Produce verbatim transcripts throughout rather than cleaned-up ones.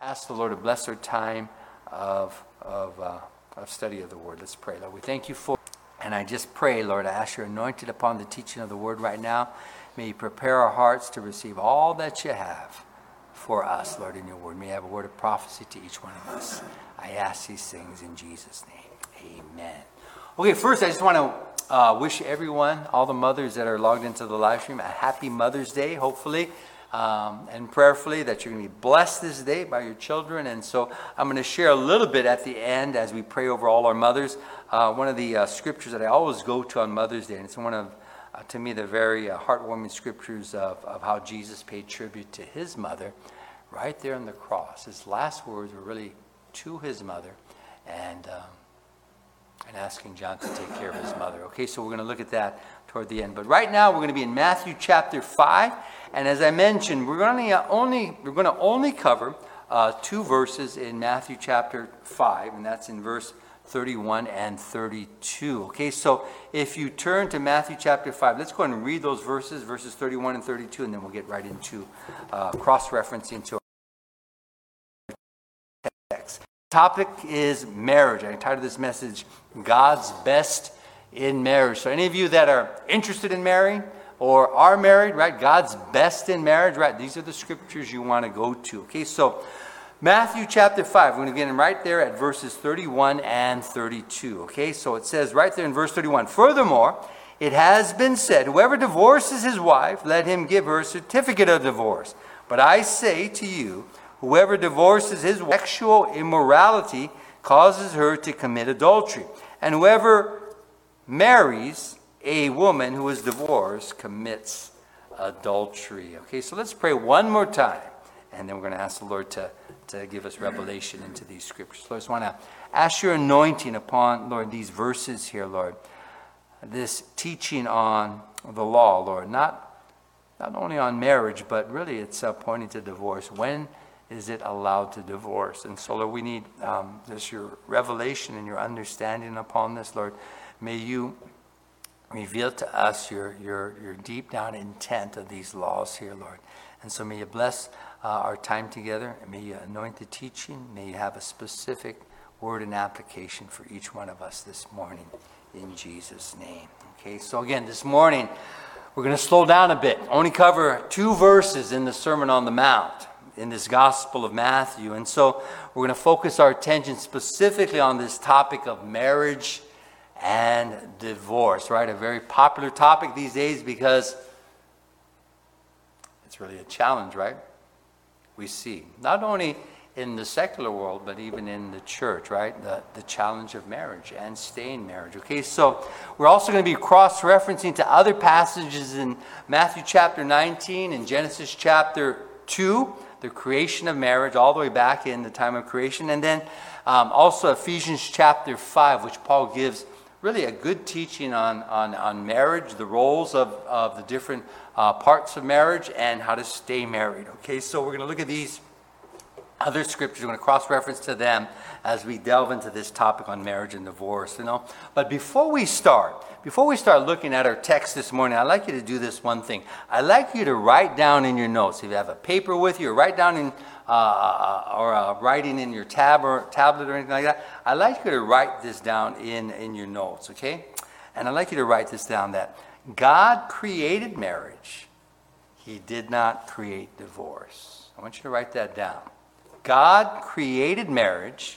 Ask the Lord to bless our time of of uh, of study of the Word. Let's pray. Lord, we thank you for, and I just pray, Lord, I ask your anointed upon the teaching of the Word right now. May you prepare our hearts to receive all that you have for us, Lord, in your Word. May you have a word of prophecy to each one of us. I ask these things in Jesus' name. Amen. Okay, first I just want to uh, wish everyone, all the mothers that are logged into the live stream, a happy Mother's Day, hopefully. Um, and prayerfully that you're going to be blessed this day by your children. And so I'm going to share a little bit at the end as we pray over all our mothers. Uh, one of the uh, scriptures that I always go to on Mother's Day, and it's one of, uh, to me, the very uh, heartwarming scriptures of, of how Jesus paid tribute to his mother right there on the cross. His last words were really to his mother and, um, and asking John to take care of his mother. Okay, so we're going to look at that toward the end. But right now we're going to be in Matthew chapter five. And as I mentioned, we're going to only we're going to only cover uh, two verses in Matthew chapter five, and that's in verse thirty-one and thirty-two. Okay, so if you turn to Matthew chapter five, let's go ahead and read those verses, verses thirty-one and thirty-two, and then we'll get right into uh, cross-referencing to our text. The topic is marriage. I entitled this message, God's Best in Marriage. So any of you that are interested in marrying, or are married, right? God's best in marriage, right? These are the scriptures you want to go to. Okay, so Matthew chapter five, we're going to begin right there at verses thirty-one and thirty-two. Okay, so it says right there in verse thirty-one, furthermore, it has been said, whoever divorces his wife, let him give her a certificate of divorce. But I say to you, whoever divorces his wife, sexual immorality causes her to commit adultery. And whoever marries a woman who is divorced commits adultery. Okay, so let's pray one more time, and then we're going to ask the Lord to, to give us revelation into these scriptures. Lord, I just want to ask your anointing upon, Lord, these verses here, Lord. This teaching on the law, Lord, not, not only on marriage, but really it's uh, pointing to divorce. When is it allowed to divorce? And so, Lord, we need um, this your revelation and your understanding upon this, Lord. May you reveal to us your, your, your deep down intent of these laws here, Lord. And so may you bless uh, our time together, and may you anoint the teaching. May you have a specific word and application for each one of us this morning in Jesus' name. Okay, so again, this morning we're going to slow down a bit. Only cover two verses in the Sermon on the Mount in this Gospel of Matthew. And so we're going to focus our attention specifically on this topic of marriage and divorce, right? A very popular topic these days because it's really a challenge, right? We see, not only in the secular world, but even in the church, right? The, the challenge of marriage and staying marriage. Okay, so we're also going to be cross-referencing to other passages in Matthew chapter nineteen and Genesis chapter two, the creation of marriage, all the way back in the time of creation. And then um, also Ephesians chapter five, which Paul gives really a good teaching on, on, on marriage, the roles of, of the different uh, parts of marriage, and how to stay married. Okay, so we're going to look at these other scriptures. We're going to cross-reference to them as we delve into this topic on marriage and divorce, you know. But before we start, before we start looking at our text this morning, I'd like you to do this one thing. I'd like you to write down in your notes, if you have a paper with you, or write down in Uh, or uh, writing in your tab or tablet or anything like that, I'd like you to write this down in, in your notes, okay? And I'd like you to write this down, that God created marriage. He did not create divorce. I want you to write that down. God created marriage.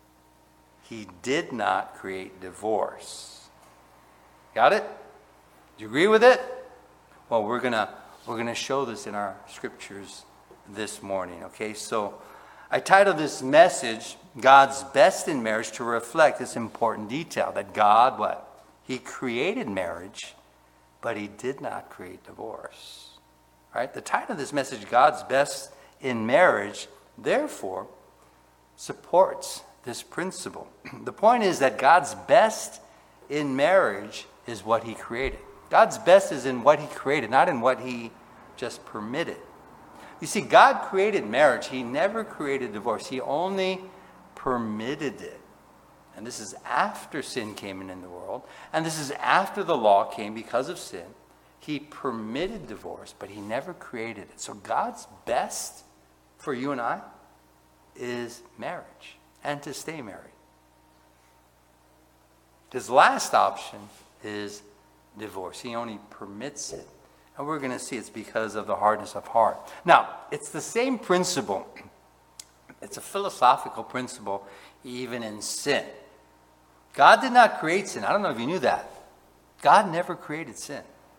He did not create divorce. Got it? Do you agree with it? Well, we're gonna we're gonna show this in our scriptures this morning. Okay, so I titled this message, God's Best in Marriage, to reflect this important detail that God, what? He created marriage, but he did not create divorce. Right? The title of this message, God's Best in Marriage, therefore supports this principle. The point is that God's best in marriage is what he created. God's best is in what he created, not in what he just permitted. You see, God created marriage. He never created divorce. He only permitted it. And this is after sin came in, in the world. And this is after the law came because of sin. He permitted divorce, but he never created it. So God's best for you and I is marriage and to stay married. His last option is divorce. He only permits it. And we're going to see it's because of the hardness of heart. Now, it's the same principle. It's a philosophical principle even in sin. God did not create sin. I don't know if you knew that. God never created sin.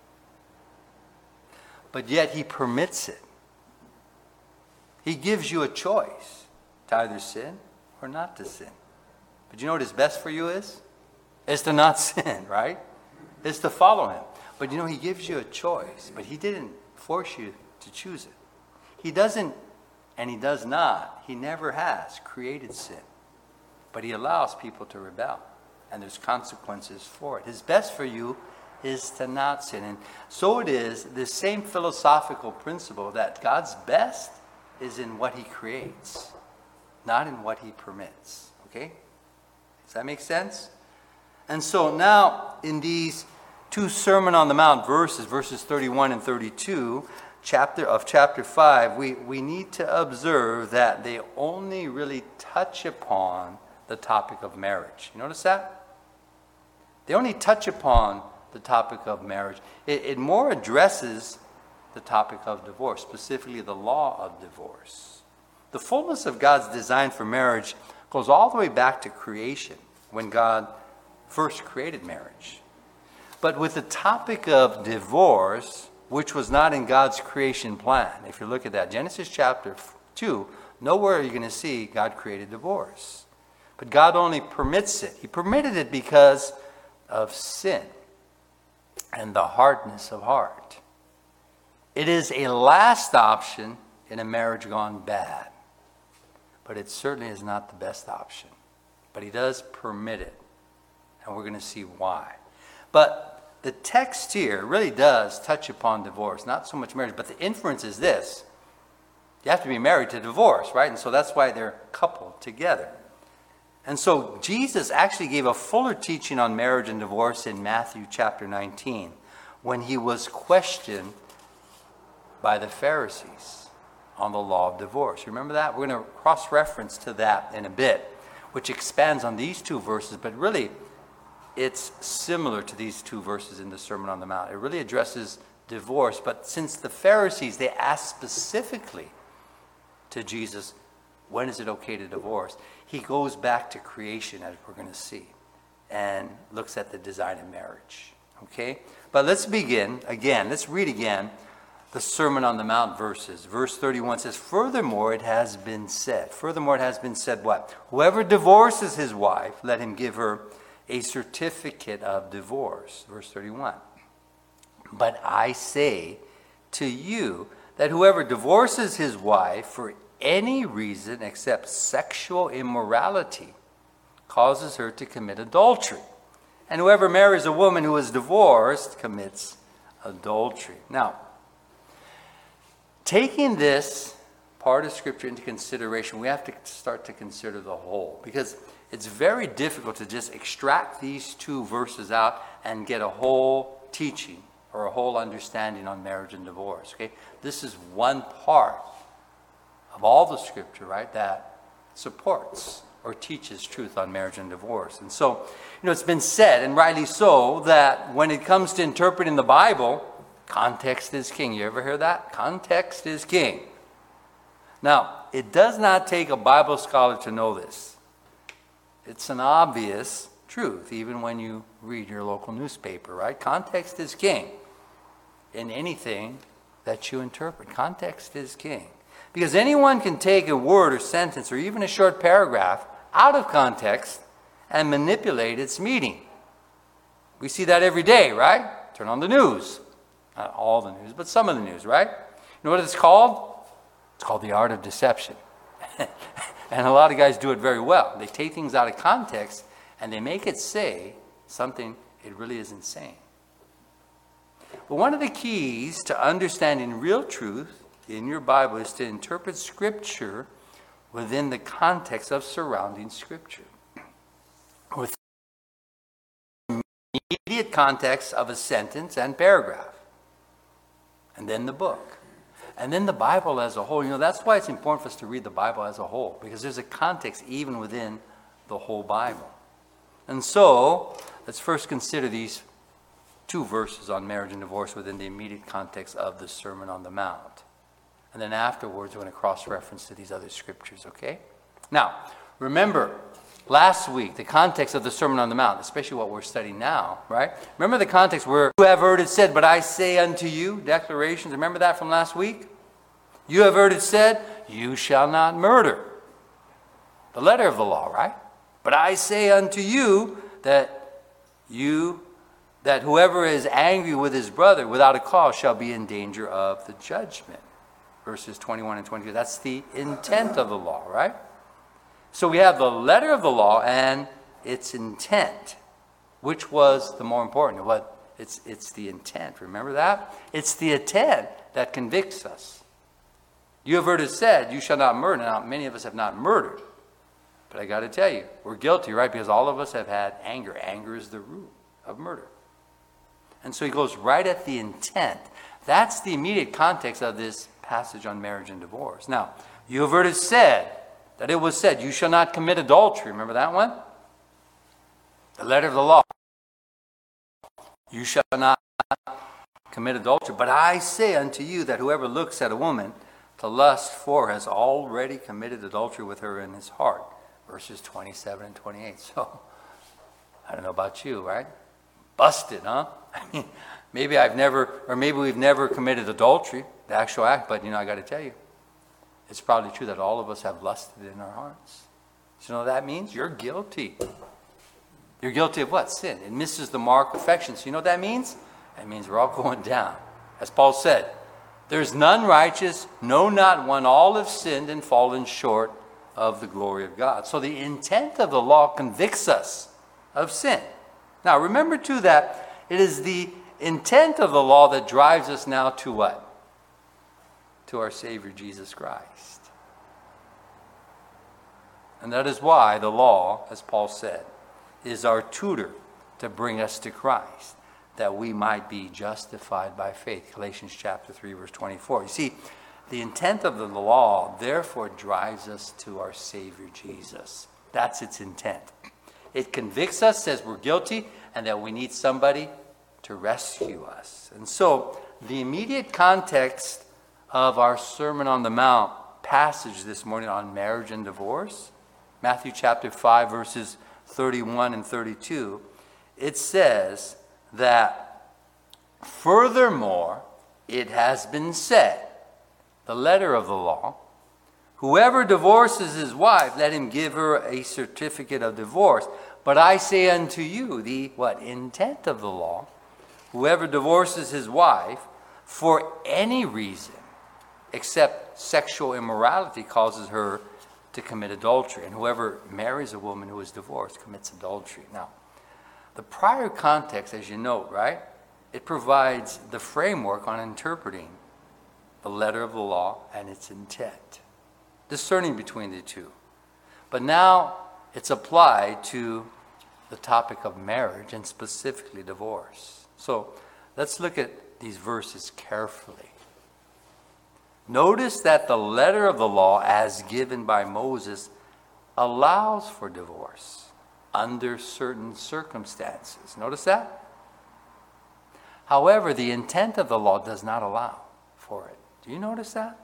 But yet he permits it. He gives you a choice to either sin or not to sin. But you know what is best for you is? Is to not sin, right? Is to follow him. But you know, he gives you a choice. But he didn't force you to choose it. He doesn't, and he does not, he never has created sin. But he allows people to rebel. And there's consequences for it. His best for you is to not sin. And so it is, this same philosophical principle that God's best is in what he creates, not in what he permits. Okay? Does that make sense? And so now, in these two Sermon on the Mount verses, verses thirty-one and thirty-two, chapter of chapter five, we, we need to observe that they only really touch upon the topic of marriage. You notice that? They only touch upon the topic of marriage. It, it more addresses the topic of divorce, specifically the law of divorce. The fullness of God's design for marriage goes all the way back to creation, when God first created marriage. But with the topic of divorce, which was not in God's creation plan, if you look at that, Genesis chapter two, nowhere are you going to see God created divorce. But God only permits it. He permitted it because of sin and the hardness of heart. It is a last option in a marriage gone bad. But it certainly is not the best option. But he does permit it. And we're going to see why. But the text here really does touch upon divorce. Not so much marriage, but the inference is this. You have to be married to divorce, right? And so that's why they're coupled together. And so Jesus actually gave a fuller teaching on marriage and divorce in Matthew chapter nineteen, when he was questioned by the Pharisees on the law of divorce. Remember that? We're going to cross-reference to that in a bit, which expands on these two verses, but really it's similar to these two verses in the Sermon on the Mount. It really addresses divorce, but since the Pharisees, they asked specifically to Jesus, when is it okay to divorce? He goes back to creation, as we're going to see, and looks at the design of marriage. Okay? But let's begin again. Let's read again the Sermon on the Mount verses. Verse thirty-one says, furthermore, it has been said. Furthermore, it has been said what? Whoever divorces his wife, let him give her a certificate of divorce. Verse thirty-one. But I say to you that whoever divorces his wife for any reason except sexual immorality causes her to commit adultery. And whoever marries a woman who is divorced commits adultery. Now, taking this part of Scripture into consideration, we have to start to consider the whole, because it's very difficult to just extract these two verses out and get a whole teaching or a whole understanding on marriage and divorce. Okay, this is one part of all the Scripture, right, that supports or teaches truth on marriage and divorce. And so, you know, it's been said, and rightly so, that when it comes to interpreting the Bible, context is king. You ever hear that? Context is king. Now, it does not take a Bible scholar to know this. It's an obvious truth, even when you read your local newspaper, right? Context is king in anything that you interpret. Context is king. Because anyone can take a word or sentence or even a short paragraph out of context and manipulate its meaning. We see that every day, right? Turn on the news. Not all the news, but some of the news, right? You know what it's called? It's called the art of deception. And a lot of guys do it very well. They take things out of context and they make it say something it really isn't saying. But one of the keys to understanding real truth in your Bible is to interpret Scripture within the context of surrounding Scripture. Within the immediate context of a sentence and paragraph. And then the book. And then the Bible as a whole. You know, that's why it's important for us to read the Bible as a whole, because there's a context even within the whole Bible. And so, let's first consider these two verses on marriage and divorce within the immediate context of the Sermon on the Mount. And then afterwards, we're going to cross-reference to these other scriptures, okay? Now, remember, last week, the context of the Sermon on the Mount, especially what we're studying now, right? Remember the context where you have heard it said, but I say unto you, declarations. Remember that from last week? You have heard it said, you shall not murder. The letter of the law, right? But I say unto you that you, that whoever is angry with his brother without a cause shall be in danger of the judgment. Verses twenty-one and twenty-two. That's the intent of the law, right? So we have the letter of the law and its intent. Which was the more important? What? It's, it's the intent. Remember that? It's the intent that convicts us. You have heard it said, you shall not murder. Now, many of us have not murdered. But I got to tell you, we're guilty, right? Because all of us have had anger. Anger is the root of murder. And so he goes right at the intent. That's the immediate context of this passage on marriage and divorce. Now, you have heard it said, that it was said, you shall not commit adultery. Remember that one? The letter of the law. You shall not commit adultery. But I say unto you that whoever looks at a woman to lust for has already committed adultery with her in his heart. Verses twenty-seven and twenty-eight. So, I don't know about you, right? Busted, huh? I mean, maybe I've never, or maybe we've never committed adultery, the actual act, but you know, I got to tell you, it's probably true that all of us have lusted in our hearts. So you know what that means? You're guilty. You're guilty of what? Sin. It misses the mark of affection. So you know what that means? That means we're all going down. As Paul said, there's none righteous, no, not one. All have sinned and fallen short of the glory of God. So the intent of the law convicts us of sin. Now remember too that it is the intent of the law that drives us now to what? To our Savior Jesus Christ. And that is why the law, as Paul said, is our tutor to bring us to Christ, that we might be justified by faith. Galatians chapter three, verse twenty-four. You see, the intent of the law, therefore, drives us to our Savior Jesus. That's its intent. It convicts us, says we're guilty, and that we need somebody to rescue us. And so, the immediate context of our Sermon on the Mount passage this morning on marriage and divorce, Matthew chapter five, verses thirty-one and thirty-two, it says that, furthermore, it has been said, the letter of the law, whoever divorces his wife, let him give her a certificate of divorce. But I say unto you, the what? Intent of the law, whoever divorces his wife for any reason except sexual immorality causes her to commit adultery. And whoever marries a woman who is divorced commits adultery. Now, the prior context, as you note, right, it provides the framework on interpreting the letter of the law and its intent, discerning between the two. But now it's applied to the topic of marriage and specifically divorce. So let's look at these verses carefully. Notice that the letter of the law, as given by Moses, allows for divorce under certain circumstances. Notice that? However, the intent of the law does not allow for it. Do you notice that?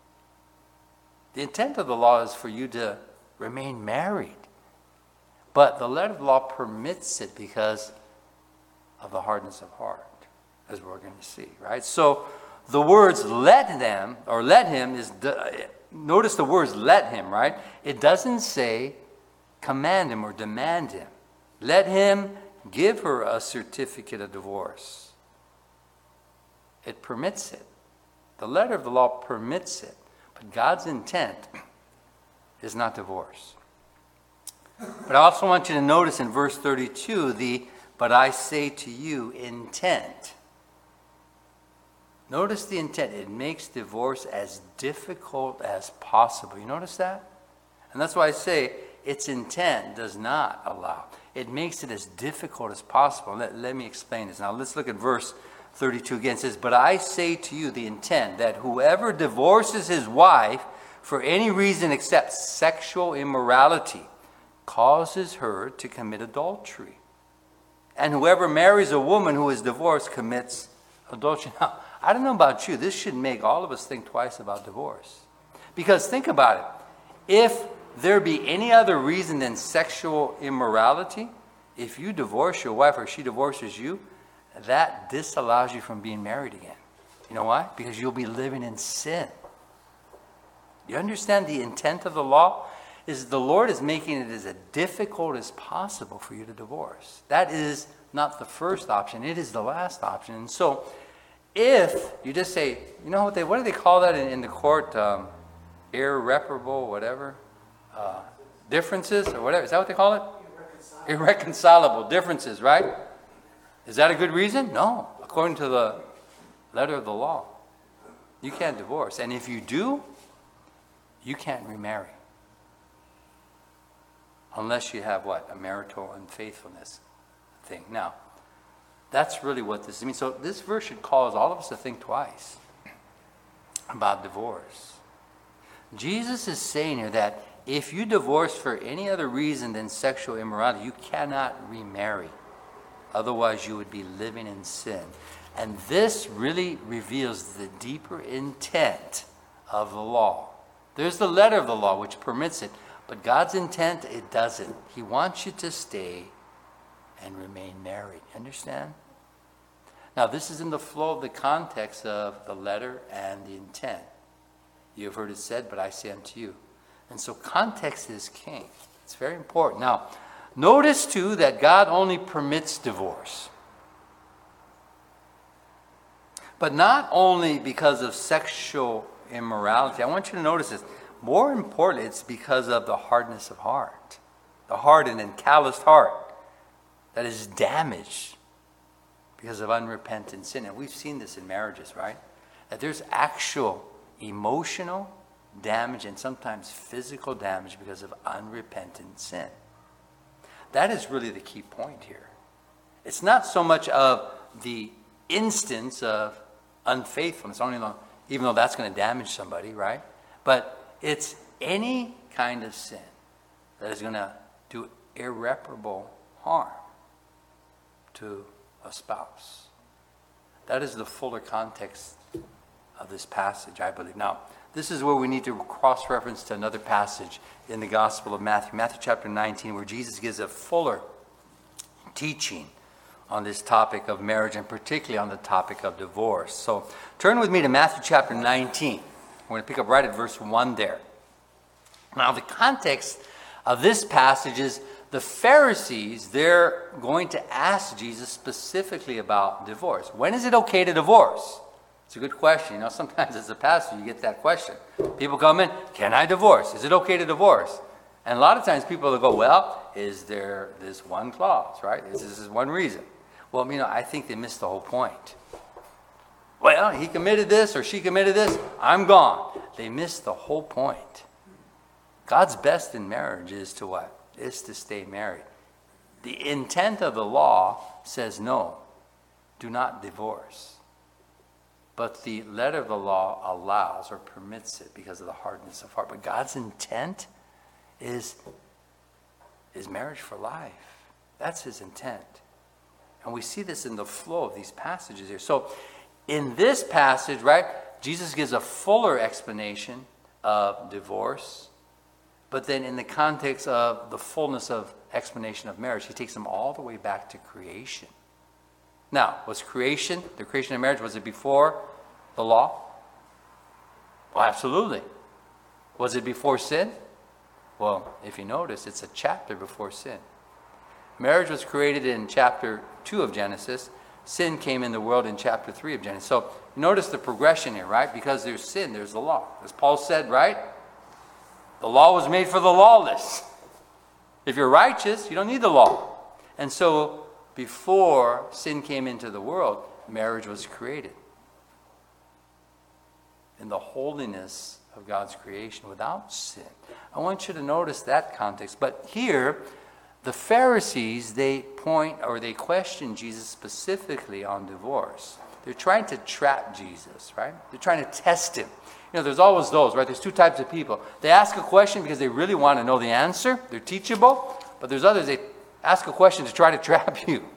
The intent of the law is for you to remain married. But the letter of the law permits it because of the hardness of heart, as we're going to see, right? So the words let them, or let him, is, notice the words let him, right? It doesn't say command him or demand him. Let him give her a certificate of divorce. It permits it. The letter of the law permits it. But God's intent is not divorce. But I also want you to notice in verse thirty-two, the but I say to you intent. Notice the intent. It makes divorce as difficult as possible. You notice that? And that's why I say its intent does not allow. It makes it as difficult as possible. Let, let me explain this. Now let's look at verse thirty-two again says, but I say to you the intent that whoever divorces his wife for any reason except sexual immorality causes her to commit adultery. And whoever marries a woman who is divorced commits adultery. Now, I don't know about you. This should make all of us think twice about divorce. Because think about it. If there be any other reason than sexual immorality, if you divorce your wife or she divorces you, that disallows you from being married again. You know why? Because you'll be living in sin. You understand the intent of the law? Is the Lord is making it as difficult as possible for you to divorce. That is not the first option. It is the last option. And so if you just say, you know what they what do they call that in, in the court? Um, irreparable, whatever. Uh, differences or whatever. Is that what they call it? Irreconcilable. Irreconcilable differences, right? Is that a good reason? No. According to the letter of the law, you can't divorce. And if you do, you can't remarry. Unless you have what? A marital unfaithfulness thing. Now, that's really what this means. So this verse should cause all of us to think twice about divorce. Jesus is saying here that if you divorce for any other reason than sexual immorality, you cannot remarry. Otherwise, you would be living in sin. And this really reveals the deeper intent of the law. There's the letter of the law which permits it. But God's intent, it doesn't. He wants you to stay and remain married. Understand? Now, this is in the flow of the context of the letter and the intent. You have heard it said, but I say unto you. And so context is king. It's very important. Now, notice too that God only permits divorce. But not only because of sexual immorality. I want you to notice this. More importantly, it's because of the hardness of heart. The hardened and calloused heart that is damaged because of unrepentant sin. And we've seen this in marriages, right? That there's actual emotional damage and sometimes physical damage because of unrepentant sin. That is really the key point here. It's not so much of the instance of unfaithfulness, only though, even though that's going to damage somebody, right? But it's any kind of sin that is going to do irreparable harm to a spouse. That is the fuller context of this passage, I believe. Now, this is where we need to cross-reference to another passage in the Gospel of Matthew, Matthew chapter nineteen, where Jesus gives a fuller teaching on this topic of marriage and particularly on the topic of divorce. So turn with me to Matthew chapter nineteen. We're going to pick up right at verse one there. Now, the context of this passage is the Pharisees, they're going to ask Jesus specifically about divorce. When is it okay to divorce? It's a good question. You know, sometimes as a pastor, you get that question. People come in, can I divorce? Is it okay to divorce? And a lot of times people will go, well, is there this one clause, right? Is this one reason? Well, you know, I think they missed the whole point. Well, he committed this or she committed this, I'm gone. They missed the whole point. God's best in marriage is to what? Is to stay married. The intent of the law says no, do not divorce. But the letter of the law allows or permits it because of the hardness of heart. But God's intent is, is marriage for life. That's his intent. And we see this in the flow of these passages here. So in this passage, right, Jesus gives a fuller explanation of divorce. But then in the context of the fullness of explanation of marriage, he takes them all the way back to creation. Now, was creation, the creation of marriage, was it before the law? Well, absolutely. Was it before sin? Well, if you notice, it's a chapter before sin. Marriage was created in chapter two of Genesis. Sin came in the world in chapter three of Genesis. So notice the progression here, right? Because there's sin, there's the law. As Paul said, right? The law was made for the lawless. If you're righteous, you don't need the law. And so before sin came into the world, marriage was created in the holiness of God's creation without sin. I want you to notice that context. But here, the Pharisees, they point or they question Jesus specifically on divorce. they're trying to trap Jesus, right? They're trying to test him. You know, there's always those, right? There's two types of people. They ask a question because they really want to know the answer. They're teachable. But there's others, they ask a question to try to trap you.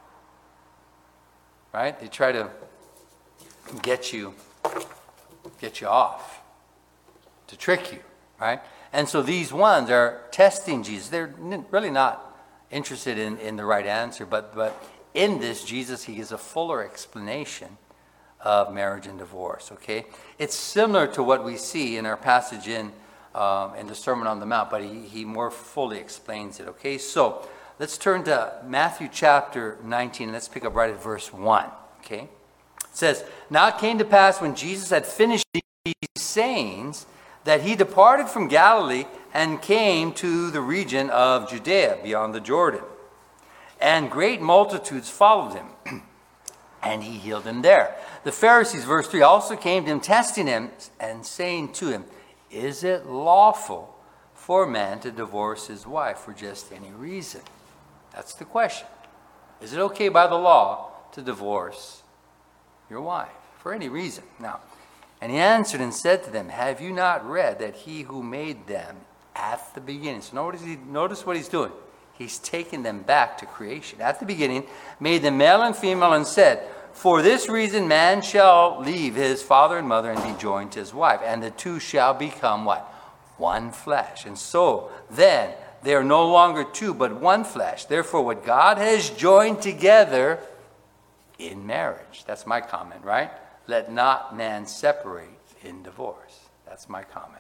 Right? They try to get you, get you off, to trick you, right? And so these ones are testing Jesus. They're really not interested in, in the right answer, but, but in this, Jesus, he gives a fuller explanation of marriage and divorce, okay? It's similar to what we see in our passage in, um, in the Sermon on the Mount, but he, he more fully explains it, okay? So let's turn to Matthew chapter nineteen. Let's pick up right at verse one, okay? It says, "Now it came to pass when Jesus had finished these sayings that he departed from Galilee and came to the region of Judea beyond the Jordan. And great multitudes followed him, and he healed them there. The Pharisees," verse three, "also came to him, testing him and saying to him, 'Is it lawful for a man to divorce his wife for just any reason?'" That's the question. Is it okay by the law to divorce your wife for any reason? Now, and he answered and said to them, "Have you not read that he who made them at the beginning?" So notice, he, notice what he's doing. He's taken them back to creation. At the beginning, made them male and female and said, "For this reason man shall leave his father and mother and be joined to his wife, and the two shall become" what? "One flesh. And so then they are no longer two, but one flesh. Therefore what God has joined together in marriage." That's my comment, right? "Let not man separate in divorce." That's my comment.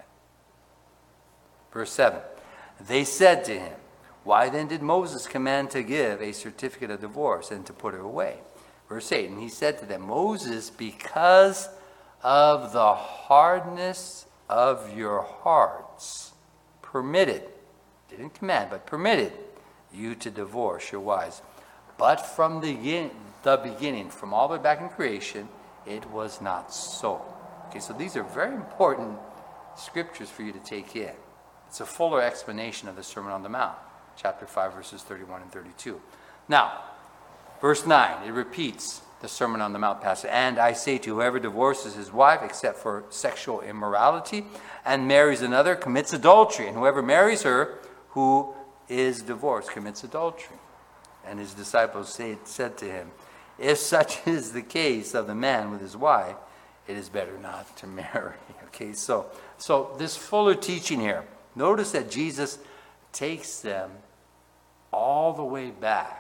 Verse seven, "They said to him, 'Why then did Moses command to give a certificate of divorce and to put her away?' Verse eight, "And he said to them, 'Moses, because of the hardness of your hearts, permitted,'" didn't command, but permitted, "'you to divorce your wives. But from the, the beginning, from all the way back in creation, it was not so.'" Okay, so these are very important scriptures for you to take in. It's a fuller explanation of the Sermon on the Mount, chapter five, verses thirty-one and thirty-two. Now, verse nine, it repeats the Sermon on the Mount passage. "And I say to whoever divorces his wife except for sexual immorality and marries another commits adultery. And whoever marries her who is divorced commits adultery." And his disciples say, said to him, "If such is the case of the man with his wife, it is better not to marry." Okay, so, so this fuller teaching here, notice that Jesus takes them all the way back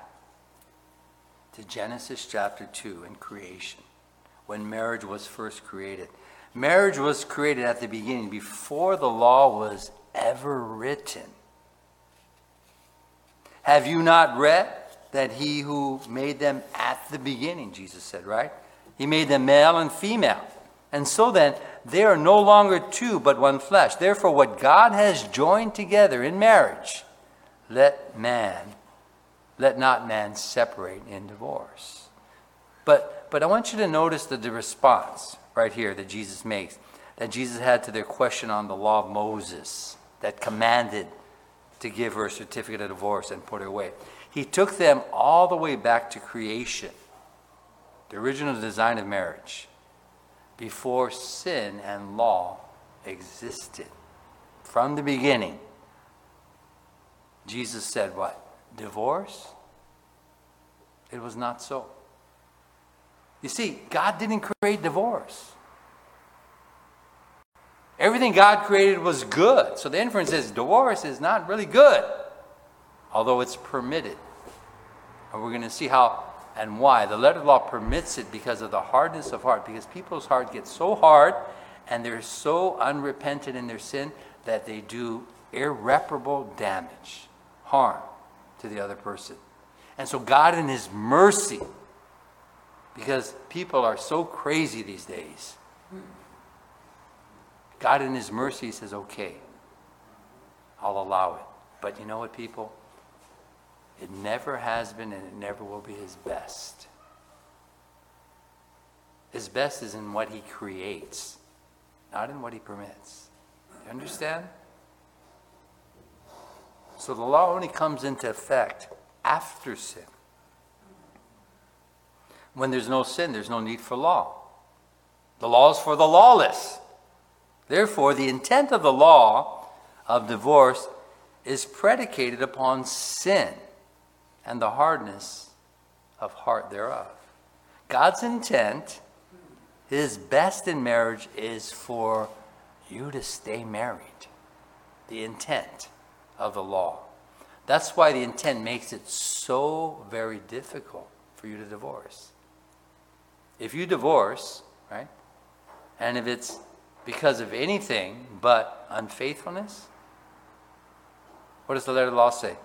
to Genesis chapter two and creation, when marriage was first created. Marriage was created at the beginning, before the law was ever written. "Have you not read that he who made them at the beginning," Jesus said, right? "He made them male and female. And so then, they are no longer two, but one flesh. Therefore, what God has joined together in marriage, let man, let not man separate in divorce." But, but I want you to notice the, the response right here that Jesus makes, that Jesus had to their question on the law of Moses that commanded to give her a certificate of divorce and put her away. He took them all the way back to creation, the original design of marriage, before sin and law existed. From the beginning, Jesus said what? Divorce? It was not so. You see, God didn't create divorce. Everything God created was good. So the inference is divorce is not really good, although it's permitted. And we're going to see how and why. The letter of the law permits it because of the hardness of heart, because people's heart gets so hard and they're so unrepentant in their sin that they do irreparable damage, harm to the other person. And so God in his mercy, because people are so crazy these days, God in his mercy says, okay, I'll allow it. But you know what, people? It never has been and it never will be his best. His best is in what he creates, not in what he permits. You understand? So the law only comes into effect after sin. When there's no sin, there's no need for law. The law is for the lawless. Therefore, the intent of the law of divorce is predicated upon sin and the hardness of heart thereof. God's intent, his best in marriage, is for you to stay married. The intent of the law. That's why the intent makes it so very difficult for you to divorce. If you divorce, right, and if it's because of anything but unfaithfulness, what does the letter of the law say?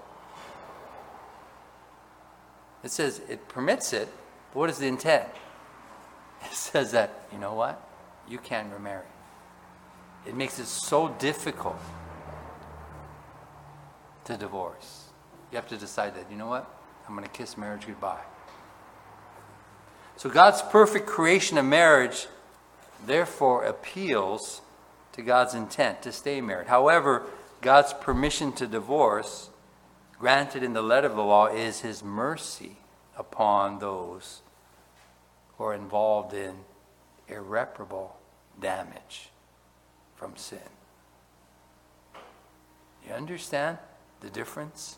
It says it permits it, but what is the intent? It says that, you know what? You can't remarry. It makes it so difficult to divorce. You have to decide that, you know what? I'm going to kiss marriage goodbye. So God's perfect creation of marriage therefore appeals to God's intent to stay married. However, God's permission to divorce, granted in the letter of the law, is his mercy upon those who are involved in irreparable damage from sin. You understand the difference?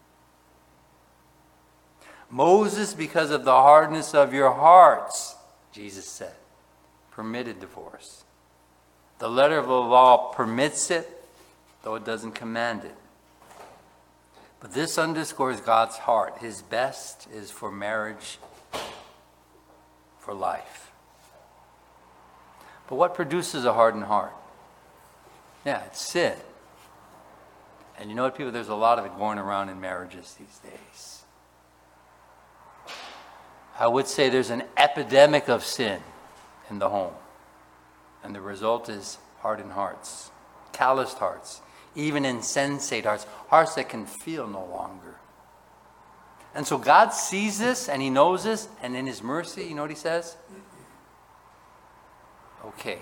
Moses, because of the hardness of your hearts, Jesus said, permitted divorce. The letter of the law permits it, though it doesn't command it. But this underscores God's heart. His best is for marriage, for life. But what produces a hardened heart? Yeah, it's sin. And you know what, people? There's a lot of it going around in marriages these days. I would say there's an epidemic of sin in the home. And the result is hardened hearts, calloused hearts, even insensate hearts, hearts that can feel no longer. And so God sees this and he knows this, and in his mercy, you know what he says? Okay.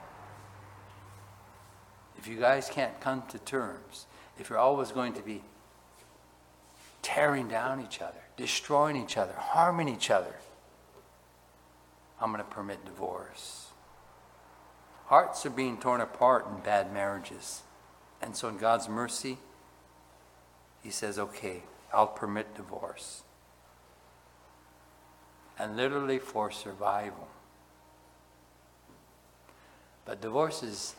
If you guys can't come to terms, if you're always going to be tearing down each other, destroying each other, harming each other, I'm going to permit divorce. Hearts are being torn apart in bad marriages. And so in God's mercy, he says, okay, I'll permit divorce. And literally for survival. But divorce is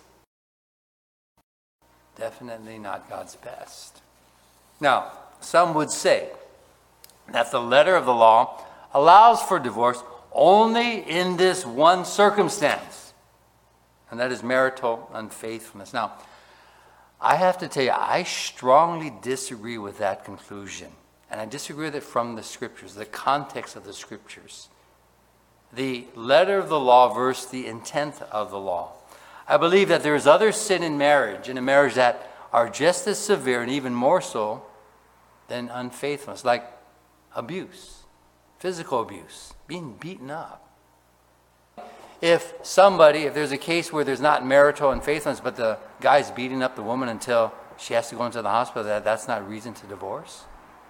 definitely not God's best. Now, some would say that the letter of the law allows for divorce only in this one circumstance, and that is marital unfaithfulness. Now, I have to tell you, I strongly disagree with that conclusion, and I disagree with it from the scriptures, the context of the scriptures. The letter of the law versus the intent of the law. I believe that there is other sin in marriage, in a marriage that are just as severe and even more so than unfaithfulness, like abuse, physical abuse, being beaten up. If somebody, if there's a case where there's not marital unfaithfulness, but the guy's beating up the woman until she has to go into the hospital, that, that's not reason to divorce.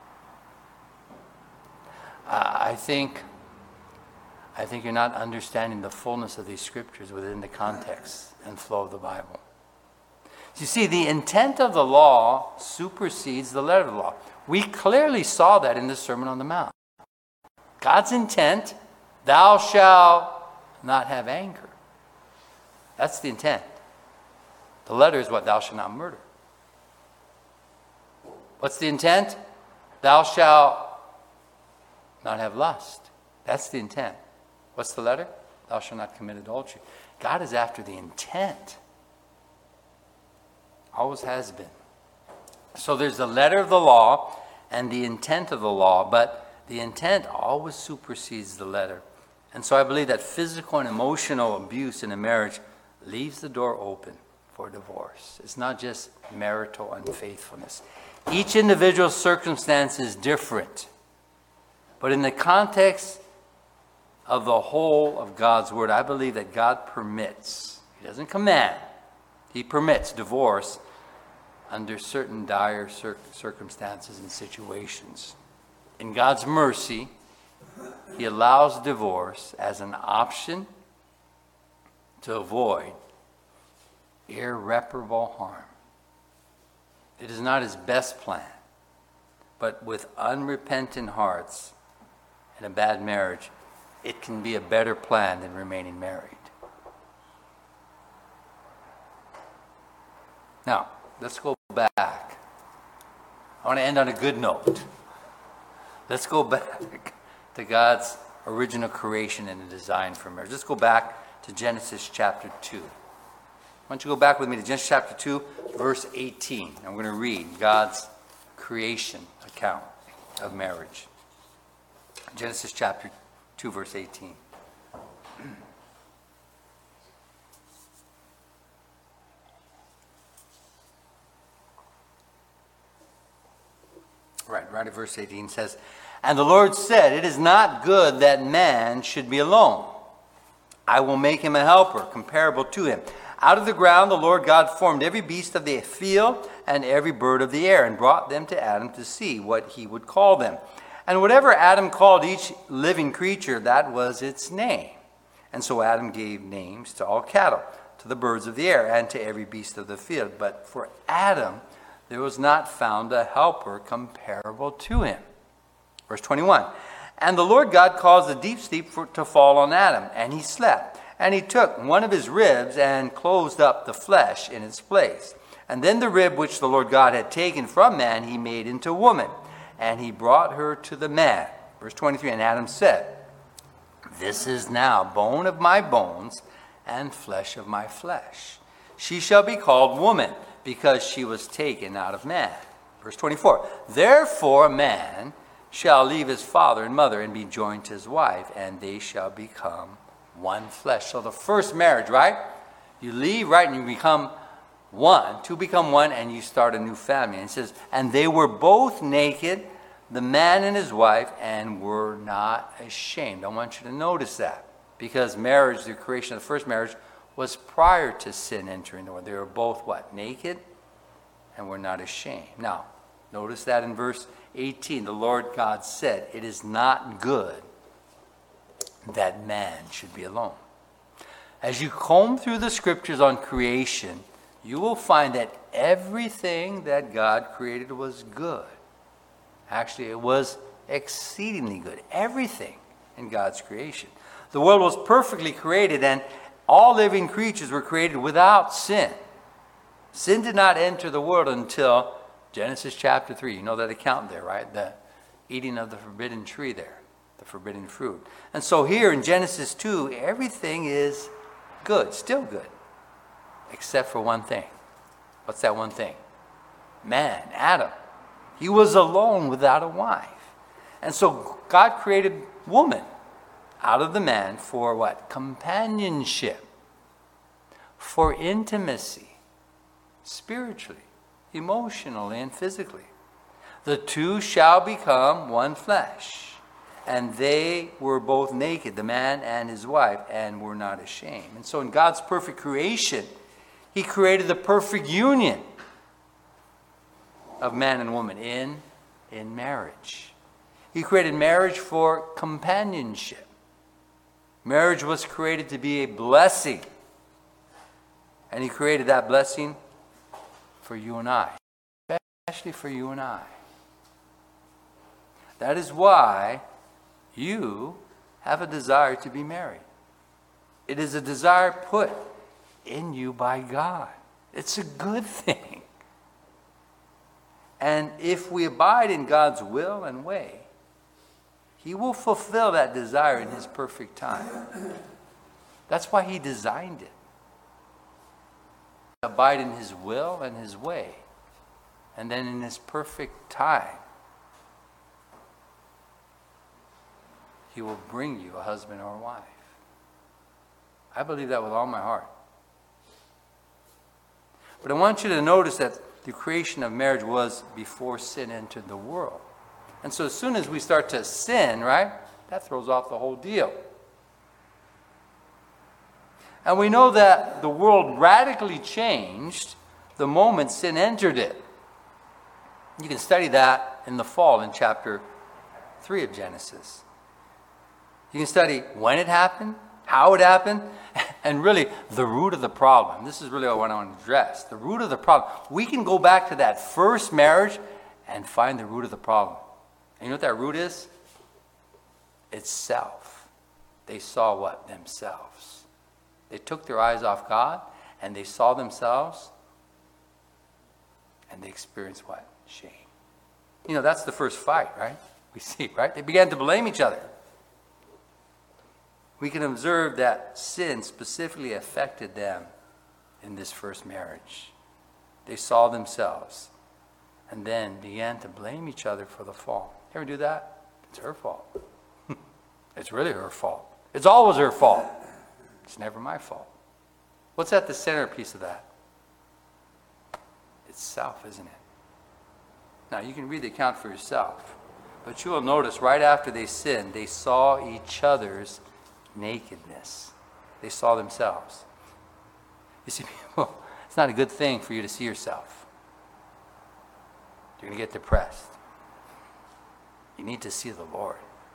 Uh, I think, I think you're not understanding the fullness of these scriptures within the context and flow of the Bible. You see, the intent of the law supersedes the letter of the law. We clearly saw that in the Sermon on the Mount. God's intent, thou shalt not have anger. That's the intent. The letter is what? Thou shalt not murder. What's the intent? Thou shalt not have lust. That's the intent. What's the letter? Thou shalt not commit adultery. God is after the intent. Always has been. So there's the letter of the law and the intent of the law, but the intent always supersedes the letter. And so I believe that physical and emotional abuse in a marriage leaves the door open for divorce. It's not just marital unfaithfulness. Each individual circumstance is different. But in the context of the whole of God's word, I believe that God permits, he doesn't command, he permits divorce under certain dire cir- circumstances and situations. In God's mercy, He allows divorce as an option to avoid irreparable harm. It is not his best plan, but with unrepentant hearts and a bad marriage, it can be a better plan than remaining married. Now, let's go back. I want to end on a good note. Let's go back to God's original creation and the design for marriage. Let's go back to Genesis chapter two. Why don't you go back with me to Genesis chapter two, verse eighteen. I'm going to read God's creation account of marriage. Genesis chapter two, verse eighteen. Right, right at verse eighteen says, "And the Lord said, it is not good that man should be alone. I will make him a helper comparable to him. Out of the ground the Lord God formed every beast of the field and every bird of the air, and brought them to Adam to see what he would call them. And whatever Adam called each living creature, that was its name. And so Adam gave names to all cattle, to the birds of the air, and to every beast of the field. But for Adam there was not found a helper comparable to him." Verse twenty-one, "And the Lord God caused a deep sleep for, to fall on Adam, and he slept. And he took one of his ribs and closed up the flesh in its place. And then the rib which the Lord God had taken from man he made into woman, and he brought her to the man." Verse twenty-three, "And Adam said, this is now bone of my bones and flesh of my flesh. She shall be called woman, because she was taken out of man." Verse twenty-four, "Therefore man shall leave his father and mother and be joined to his wife, and they shall become one flesh." So the first marriage, right? You leave, right, and you become one, two become one, and you start a new family. And it says, "And they were both naked, the man and his wife, and were not ashamed." I want you to notice that, because marriage, the creation of the first marriage, was prior to sin entering the world. They were both what? Naked, and were not ashamed. Now, notice that in verse eighteen, the Lord God said, "It is not good that man should be alone." As you comb through the scriptures on creation, you will find that everything that God created was good. Actually, it was exceedingly good. Everything in God's creation. The world was perfectly created, and all living creatures were created without sin. Sin did not enter the world until Genesis chapter three. You know that account there, right? The eating of the forbidden tree there, the forbidden fruit. And so here in Genesis two, everything is good, still good, except for one thing. What's that one thing? Man, Adam. He was alone without a wife. And so God created woman out of the man for what? Companionship, for intimacy, spiritually, emotionally, and physically. "The two shall become one flesh. And they were both naked, the man and his wife, and were not ashamed." And so in God's perfect creation, he created the perfect union of man and woman in, in marriage. He created marriage for companionship. Marriage was created to be a blessing. And he created that blessing for you and I. Especially for you and I. That is why you have a desire to be married. It is a desire put in you by God. It's a good thing. And if we abide in God's will and way, he will fulfill that desire in his perfect time. That's why he designed it. Abide in his will and his way. And then in his perfect time, he will bring you a husband or a wife. I believe that with all my heart. But I want you to notice that the creation of marriage was before sin entered the world. And so as soon as we start to sin, right, that throws off the whole deal. And we know that the world radically changed the moment sin entered it. You can study that in the fall in chapter three of Genesis. You can study when it happened, how it happened, and really the root of the problem. This is really what I want to address. The root of the problem. We can go back to that first marriage and find the root of the problem. And you know what that root is? It's self. They saw what? Themselves. They took their eyes off God and they saw themselves and they experienced what? Shame. You know, that's the first fight, right? We see, right? They began to blame each other. We can observe that sin specifically affected them in this first marriage. They saw themselves and then began to blame each other for the fall. Ever do that? It's her fault. It's really her fault. It's always her fault. It's never my fault. What's at the centerpiece of that? It's self, isn't it? Now, you can read the account for yourself, but you will notice right after they sinned, they saw each other's nakedness. They saw themselves. You see, people, it's not a good thing for you to see yourself. You're going to get depressed. You need to see the Lord.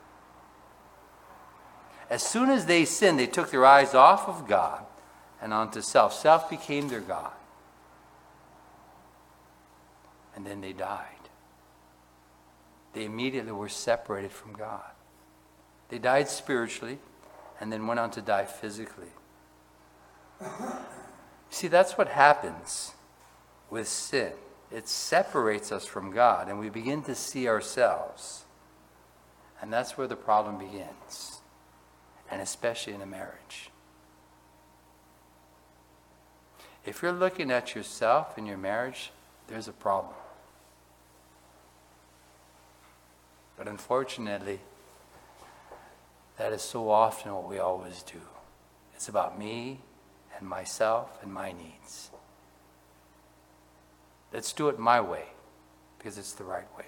As soon as they sinned, they took their eyes off of God and onto self. Self became their God. And then they died. They immediately were separated from God. They died spiritually and then went on to die physically. See, that's what happens with sin. It separates us from God and we begin to see ourselves. And that's where the problem begins. And especially in a marriage. If you're looking at yourself in your marriage, there's a problem. But unfortunately, that is so often what we always do. It's about me and myself and my needs. Let's do it my way, because it's the right way.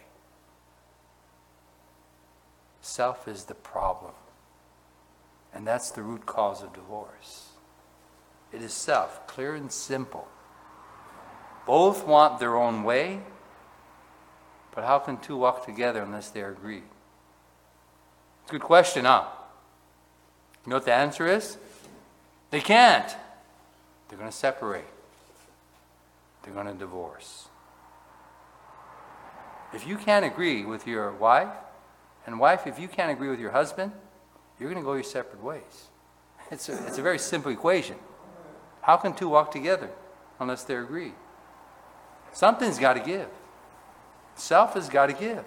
Self is the problem. And that's the root cause of divorce. It is self, clear and simple. Both want their own way, but how can two walk together unless they agree? It's a good question, huh? You know what the answer is? They can't. They're going to separate. They're going to divorce. If you can't agree with your wife, and wife, if you can't agree with your husband, you're going to go your separate ways. It's a, it's a very simple equation. How can two walk together unless they agree? Something's got to give. Self has got to give.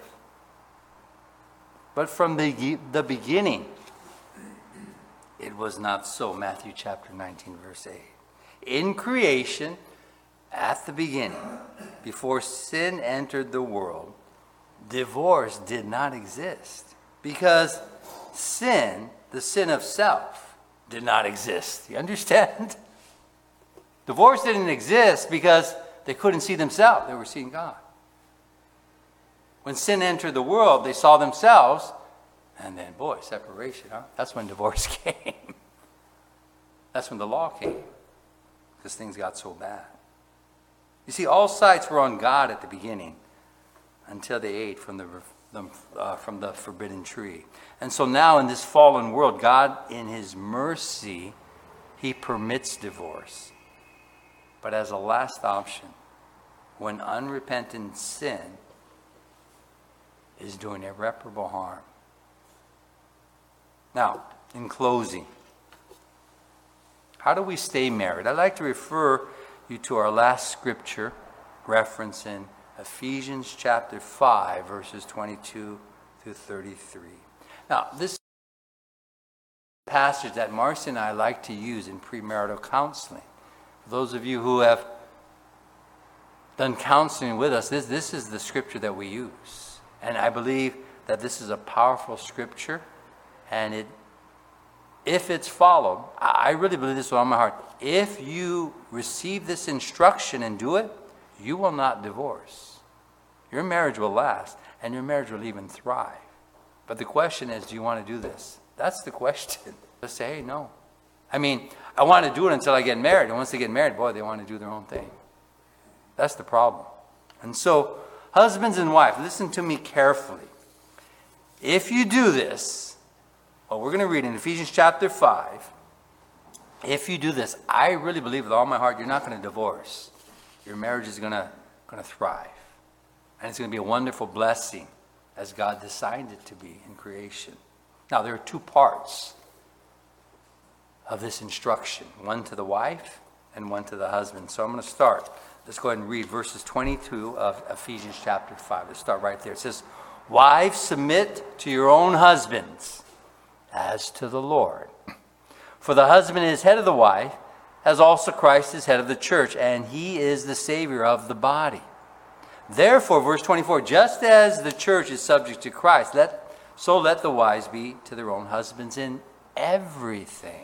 But from the, the beginning, it was not so. Matthew chapter nineteen, verse eight. In creation, at the beginning, before sin entered the world, divorce did not exist. Because sin, the sin of self, did not exist. You understand? Divorce didn't exist because they couldn't see themselves. They were seeing God. When sin entered the world, they saw themselves, and then, boy, separation, huh? That's when divorce came. That's when the law came, because things got so bad. You see, all sights were on God at the beginning until they ate from the, uh, from the forbidden tree. And so now in this fallen world, God, in his mercy, he permits divorce. But as a last option, when unrepentant sin is doing irreparable harm. Now, in closing, how do we stay married? I'd like to refer you to our last scripture reference in Ephesians chapter five, verses twenty-two through thirty-three. Now, this passage that Marcy and I like to use in premarital counseling. For those of you who have done counseling with us, this, this is the scripture that we use. And I believe that this is a powerful scripture. And it, if it's followed, I really believe this with all my heart. If you receive this instruction and do it, you will not divorce. Your marriage will last, and your marriage will even thrive. But the question is, do you want to do this? That's the question. Just say, hey, no. I mean, I want to do it until I get married. And once they get married, boy, they want to do their own thing. That's the problem. And so, husbands and wives, listen to me carefully. If you do this, Well, we're going to read in Ephesians chapter five. If you do this, I really believe with all my heart, you're not going to divorce. Your marriage is going to, going to thrive. And it's going to be a wonderful blessing as God designed it to be in creation. Now, there are two parts of this instruction. One to the wife and one to the husband. So I'm going to start. Let's go ahead and read verses twenty-two of Ephesians chapter five. Let's start right there. It says, "Wives, submit to your own husbands as to the Lord. For the husband is head of the wife, as also Christ is head of the church, and he is the Savior of the body. Therefore," verse twenty-four, "just as the church is subject to Christ, let so let the wives be to their own husbands in everything.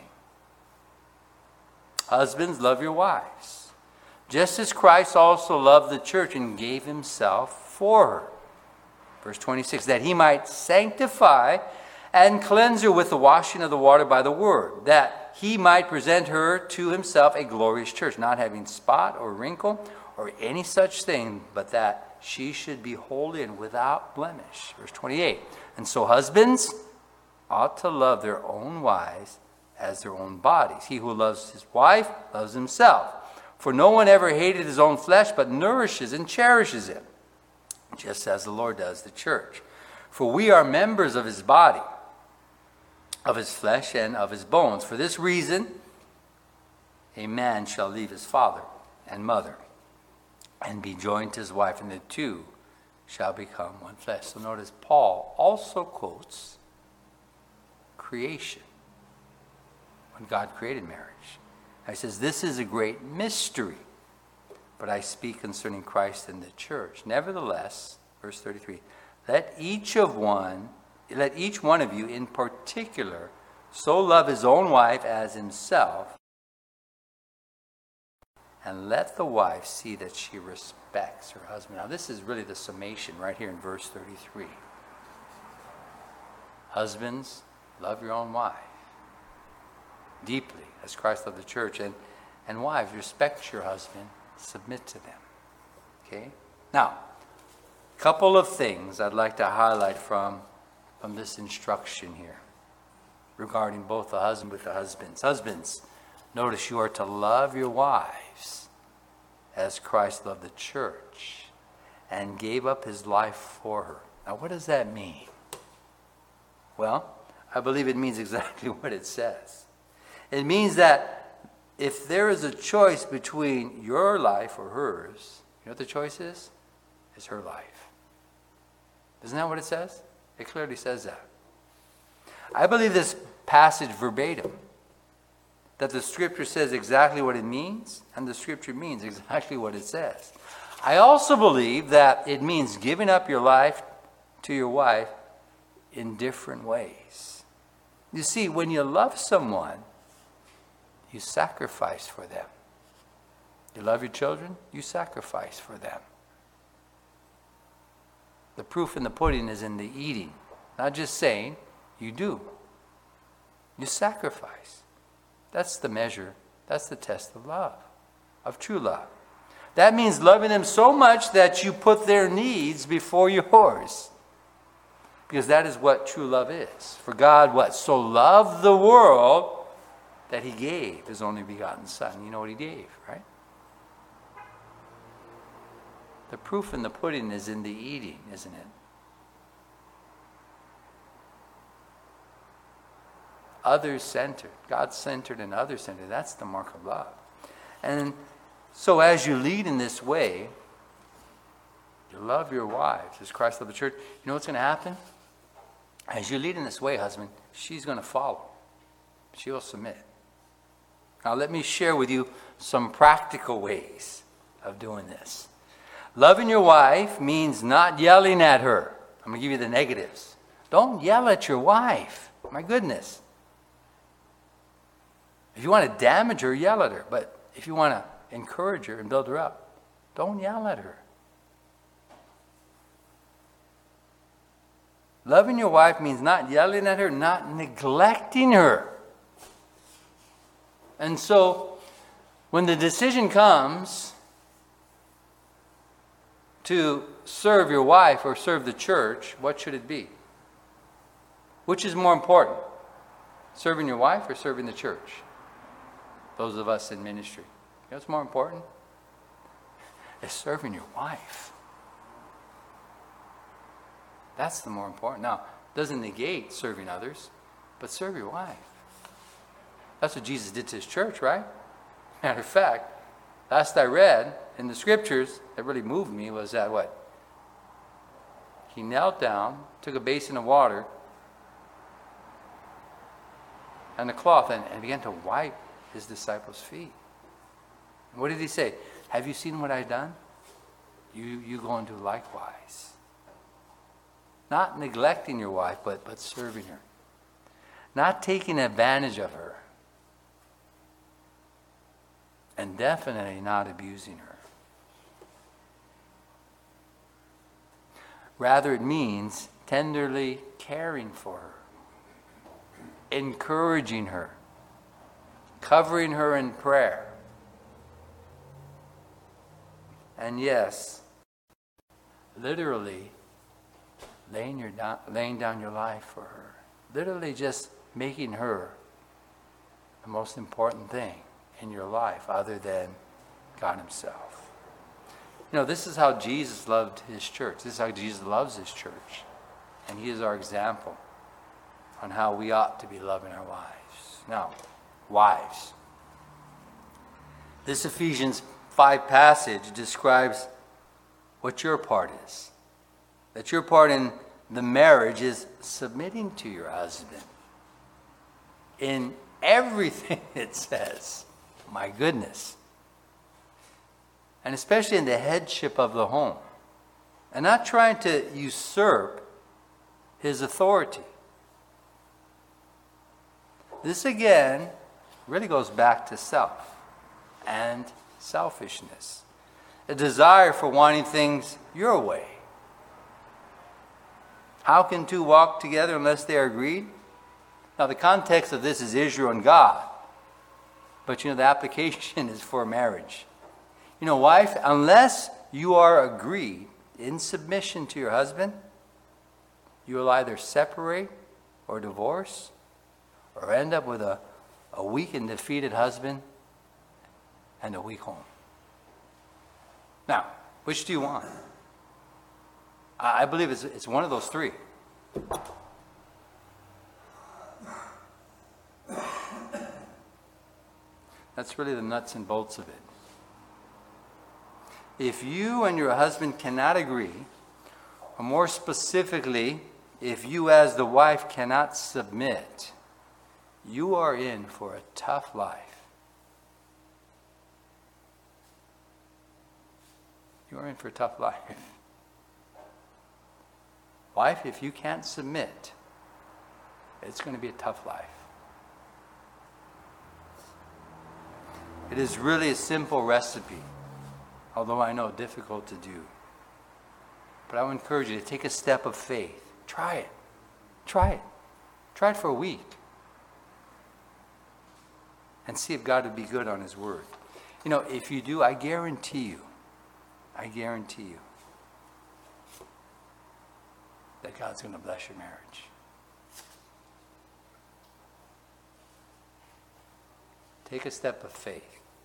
Husbands, love your wives, just as Christ also loved the church and gave himself for her." Verse twenty-six, "that he might sanctify and cleanse her with the washing of the water by the word, that he might present her to himself a glorious church, not having spot or wrinkle or any such thing, but that she should be holy and without blemish." Verse twenty-eight, "And so husbands ought to love their own wives as their own bodies. He who loves his wife loves himself. For no one ever hated his own flesh, but nourishes and cherishes it, just as the Lord does the church. For we are members of his body, of his flesh and of his bones. For this reason, a man shall leave his father and mother and be joined to his wife, and the two shall become one flesh." So notice Paul also quotes creation, when God created marriage. He says, "This is a great mystery, but I speak concerning Christ and the church. Nevertheless," verse thirty-three, let each of one, let each one of you in particular so love his own wife as himself, and let the wife see that she respects her husband." Now this is really the summation right here in verse thirty-three. Husbands, love your own wife deeply, as Christ loved the church. And, and wives, respect your husband, submit to them. Okay? Now, a couple of things I'd like to highlight from, from this instruction here regarding both the husband with the husbands. Husbands, notice you are to love your wives as Christ loved the church and gave up his life for her. Now, what does that mean? Well, I believe it means exactly what it says. It means that if there is a choice between your life or hers, you know what the choice is? It's her life. Isn't that what it says? It clearly says that. I believe this passage verbatim, that the scripture says exactly what it means, and the scripture means exactly what it says. I also believe that it means giving up your life to your wife in different ways. You see, when you love someone, you sacrifice for them. You love your children, you sacrifice for them. The proof in the pudding is in the eating. Not just saying, you do. You sacrifice. That's the measure, that's the test of love, of true love. That means loving them so much that you put their needs before yours. Because that is what true love is. For God, what? So loved the world that he gave his only begotten Son. You know what he gave, right? The proof in the pudding is in the eating, isn't it? Others-centered. God-centered and others-centered. That's the mark of love. And so as you lead in this way, you love your wives as Christ loved the church. You know what's going to happen? As you lead in this way, husband, she's going to follow. She will submit. Now let me share with you some practical ways of doing this. Loving your wife means not yelling at her. I'm going to give you the negatives. Don't yell at your wife. My goodness. If you want to damage her, yell at her. But if you want to encourage her and build her up, don't yell at her. Loving your wife means not yelling at her, not neglecting her. And so, when the decision comes to serve your wife or serve the church, what should it be? Which is more important? Serving your wife or serving the church? Those of us in ministry. You know what's more important? It's serving your wife. That's the more important. Now, it doesn't negate serving others, but serve your wife. That's what Jesus did to his church, right? Matter of fact, last I read in the scriptures that really moved me was that what? He knelt down, took a basin of water and a cloth and, and began to wipe his disciples' feet. And what did he say? Have you seen what I've done? You, you go and do likewise. Not neglecting your wife, but, but serving her. Not taking advantage of her. And definitely not abusing her. Rather, it means tenderly caring for her, encouraging her, covering her in prayer. And yes, literally laying, your down, laying down your life for her. Literally just making her the most important thing in your life other than God himself. You know, this is how Jesus loved his church. This is how Jesus loves his church. And he is our example on how we ought to be loving our wives. Now, wives. This Ephesians five passage describes what your part is. That your part in the marriage is submitting to your husband. In everything it says. My goodness. And especially in the headship of the home. And not trying to usurp his authority. This again really goes back to self and selfishness. A desire for wanting things your way. How can two walk together unless they are agreed? Now the context of this is Israel and God. But you know, the application is for marriage. You know, wife, unless you are agreed in submission to your husband, you will either separate or divorce or end up with a, a weak and defeated husband and a weak home. Now, which do you want? I, I believe it's, it's one of those three. That's really the nuts and bolts of it. If you and your husband cannot agree, or more specifically, if you as the wife cannot submit, you are in for a tough life. You are in for a tough life. Wife, if you can't submit, it's going to be a tough life. It is really a simple recipe, although I know difficult to do. But I would encourage you to take a step of faith. Try it. Try it. Try it for a week. And see if God would be good on his word. You know, if you do, I guarantee you, I guarantee you that God's going to bless your marriage. Take a step of faith.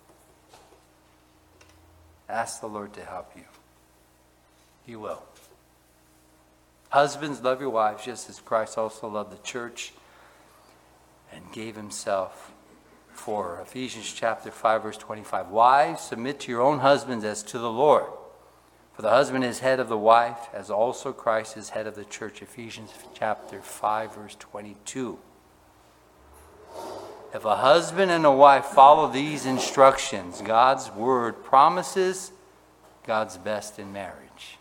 Ask the Lord to help you. He will. Husbands, love your wives just as Christ also loved the church and gave himself for her. Ephesians chapter five, verse twenty-five. Wives, submit to your own husbands as to the Lord. For the husband is head of the wife, as also Christ is head of the church. Ephesians chapter five, verse twenty-two. If a husband and a wife follow these instructions, God's word promises God's best in marriage.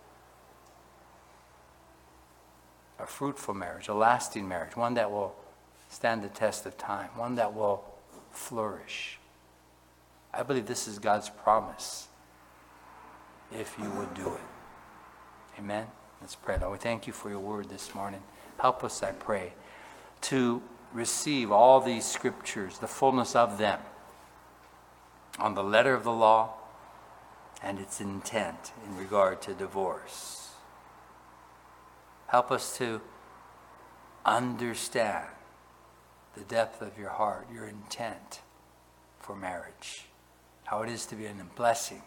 A fruitful marriage, a lasting marriage, one that will stand the test of time, one that will flourish. I believe this is God's promise if you would do it. Amen? Let's pray. Lord, we thank you for your word this morning. Help us, I pray, to receive all these scriptures, the fullness of them, on the letter of the law and its intent in regard to divorce. Help us to understand the depth of your heart, your intent for marriage, how it is to be a blessing,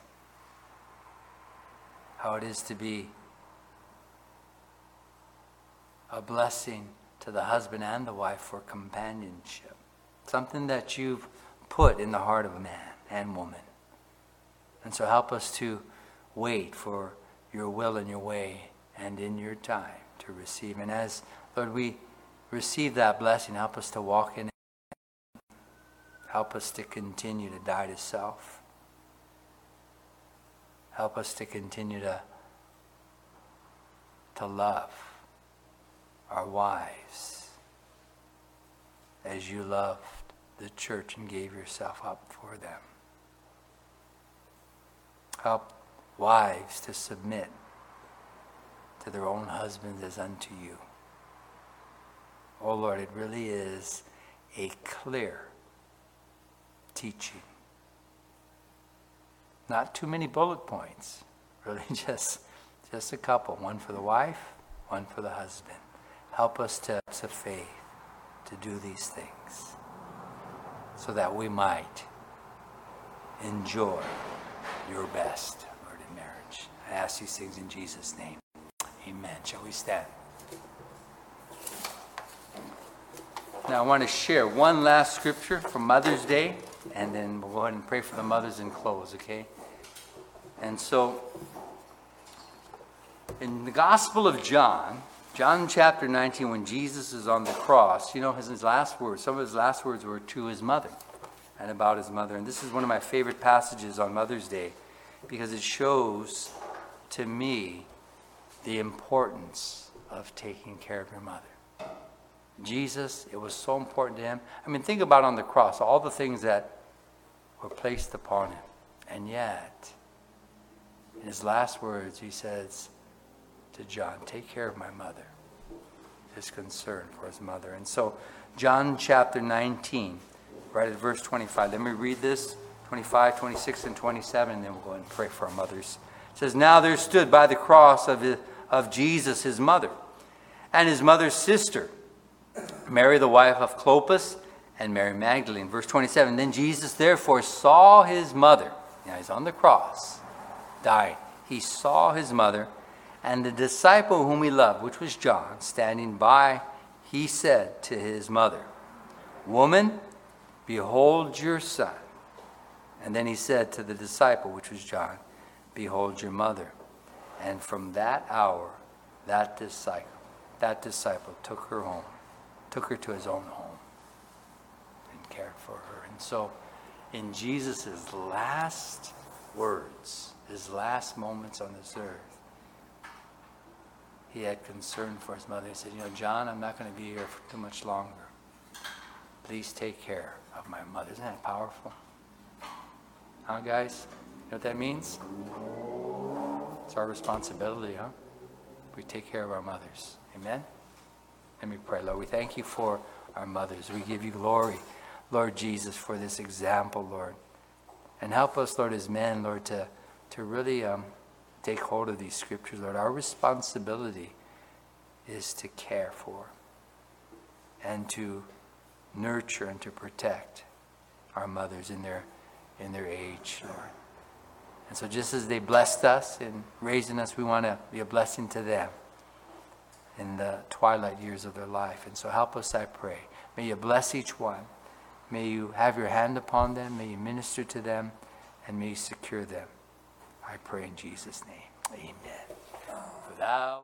how it is to be a blessing to the husband and the wife for companionship. Something that you've put in the heart of a man and woman. And so help us to wait for your will and your way and in your time to receive. And as, Lord, we receive that blessing, help us to walk in it. Help us to continue to die to self. Help us to continue to, to love our wives as you loved the church and gave yourself up for them. Help wives to submit to their own husbands as unto you. Oh Lord, it really is a clear teaching. Not too many bullet points, really just, just a couple. One for the wife, one for the husband. Help us to have faith to do these things so that we might enjoy your best, Lord, in marriage. I ask these things in Jesus' name. Amen. Shall we stand? Now I want to share one last scripture from Mother's Day, and then we'll go ahead and pray for the mothers and close, okay? And so, in the Gospel of John, John chapter nineteen, when Jesus is on the cross, you know, his, his last words, some of his last words were to his mother and about his mother. And this is one of my favorite passages on Mother's Day because it shows to me the importance of taking care of your mother. Jesus, it was so important to him. I mean, think about on the cross, all the things that were placed upon him. And yet, in his last words, he says to John, take care of my mother. His concern for his mother. And so, John chapter nineteen, right at verse twenty-five. Let me read this, twenty-five, twenty-six, and twenty-seven, and then we'll go ahead and pray for our mothers. It says, now there stood by the cross of, his, of Jesus his mother, and his mother's sister, Mary the wife of Clopas, and Mary Magdalene. Verse twenty-seven, then Jesus therefore saw his mother. Now he's on the cross, dying. He saw his mother, and the disciple whom he loved, which was John, standing by, he said to his mother, woman, behold your son. And then he said to the disciple, which was John, behold your mother. And from that hour, that disciple, that disciple took her home, took her to his own home, and cared for her. And so, in Jesus' last words, his last moments on this earth, he had concern for his mother. He said, you know, John, I'm not going to be here for too much longer. Please take care of my mother. Isn't that powerful? Huh, guys? You know what that means? It's our responsibility, huh? We take care of our mothers. Amen? Let me pray. Lord, we thank you for our mothers. We give you glory, Lord Jesus, for this example, Lord. And help us, Lord, as men, Lord, to, to really um, take hold of these scriptures, Lord. Our responsibility is to care for and to nurture and to protect our mothers in their in their age, Lord. And so just as they blessed us in raising us, we want to be a blessing to them in the twilight years of their life. And so help us, I pray. May you bless each one. May you have your hand upon them. May you minister to them. And may you secure them. I pray in Jesus' name. Amen. For thou